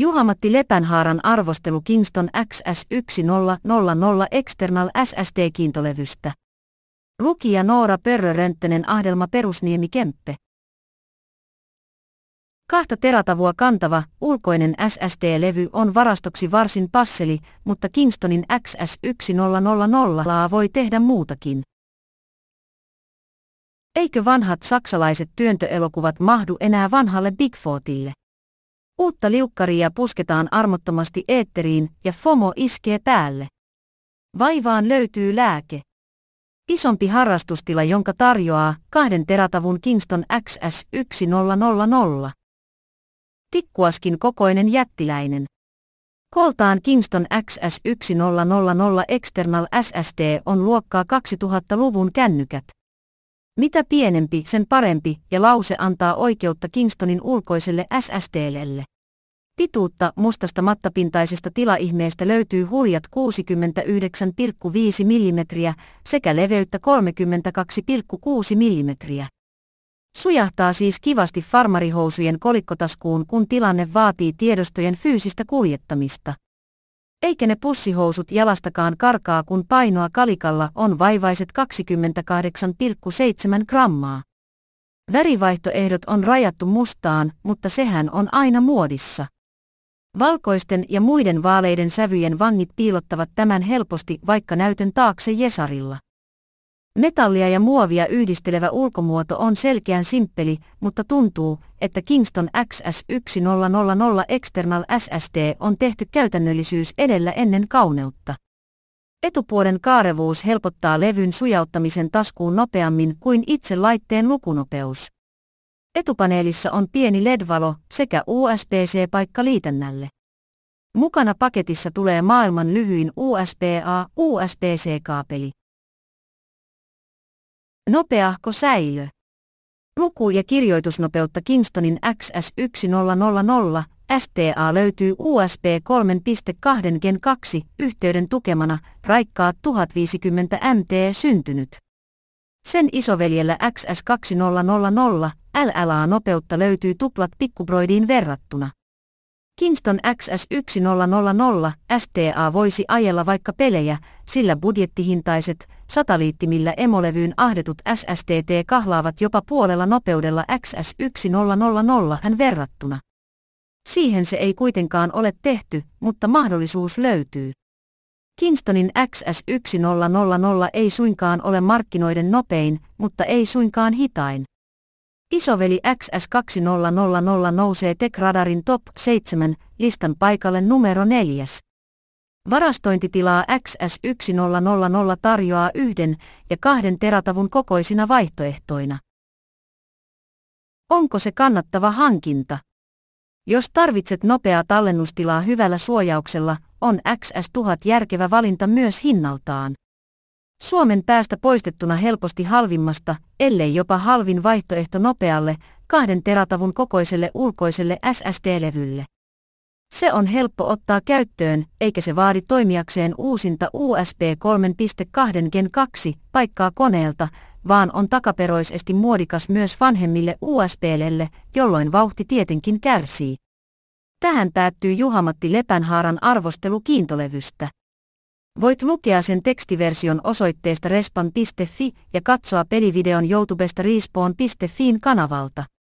Juha-Matti Lepänhaaran arvostelu Kingston XS1000 External SSD-kiintolevystä. Lukija Noora Pörrö-Rönttönen, Ahdelma Perusniemi Kemppe. 2 teratavua kantava, ulkoinen SSD-levy on varastoksi varsin passeli, mutta Kingstonin XS1000 voi tehdä muutakin. Eikö vanhat saksalaiset työntöelokuvat mahdu enää vanhalle Bigfootille? Uutta liukkaria pusketaan armottomasti eetteriin ja FOMO iskee päälle. Vaivaan löytyy lääke. Isompi harrastustila, jonka tarjoaa 2 teratavun Kingston XS1000. Tikkuaskin kokoinen jättiläinen. Kooltaan Kingston XS1000 External SSD on luokkaa 2000-luvun kännykät. Mitä pienempi, sen parempi, ja lause antaa oikeutta Kingstonin ulkoiselle SSD:lle. Pituutta mustasta mattapintaisesta tilaihmeestä löytyy hurjat 69,5 mm sekä leveyttä 32,6 mm. Sujahtaa siis kivasti farmarihousujen kolikkotaskuun, kun tilanne vaatii tiedostojen fyysistä kuljettamista. Eikä ne pussihousut jalastakaan karkaa, kun painoa kalikalla on vaivaiset 28,7 grammaa. Värivaihtoehdot on rajattu mustaan, mutta sehän on aina muodissa. Valkoisten ja muiden vaaleiden sävyjen vangit piilottavat tämän helposti vaikka näytön taakse jesarilla. Metallia ja muovia yhdistelevä ulkomuoto on selkeän simppeli, mutta tuntuu, että Kingston XS1000 External SSD on tehty käytännöllisyys edellä ennen kauneutta. Etupuolen kaarevuus helpottaa levyn sujauttamisen taskuun nopeammin kuin itse laitteen lukunopeus. Etupaneelissa on pieni LED-valo sekä USB-C-paikka liitännälle. Mukana paketissa tulee maailman lyhyin USB-A/USB-C-kaapeli. Nopeahko säilö? Luku- ja kirjoitusnopeutta Kingstonin XS1000 STA löytyy USB 3.2 Gen 2 yhteyden tukemana, raikkaat 1050 MT syntynyt. Sen isoveljellä XS2000 LLA-nopeutta löytyy tuplat pikkubroidiin verrattuna. Kingston XS1000 STA voisi ajella vaikka pelejä, sillä budjettihintaiset, sataliittimillä emolevyyn ahdetut SSDT kahlaavat jopa puolella nopeudella XS1000 verrattuna. Siihen se ei kuitenkaan ole tehty, mutta mahdollisuus löytyy. Kingstonin XS1000 ei suinkaan ole markkinoiden nopein, mutta ei suinkaan hitain. Isoveli XS2000 nousee TechRadarin Top 7 listan paikalle numero 4. Varastointitilaa XS1000 tarjoaa 1 ja 2 teratavun kokoisina vaihtoehtoina. Onko se kannattava hankinta? Jos tarvitset nopeaa tallennustilaa hyvällä suojauksella, on XS1000 järkevä valinta myös hinnaltaan. Suomen päästä poistettuna helposti halvimmasta, ellei jopa halvin vaihtoehto nopealle, 2 teratavun kokoiselle ulkoiselle SSD-levylle. Se on helppo ottaa käyttöön, eikä se vaadi toimijakseen uusinta USB 3.2 Gen 2 paikkaa koneelta, vaan on takaperoisesti muodikas myös vanhemmille USB-lelle, jolloin vauhti tietenkin kärsii. Tähän päättyy Juha-Matti Lepänhaaran arvostelu kiintolevystä. Voit lukea sen tekstiversion osoitteesta respawn.fi ja katsoa pelivideon YouTubesta respawn.fin kanavalta.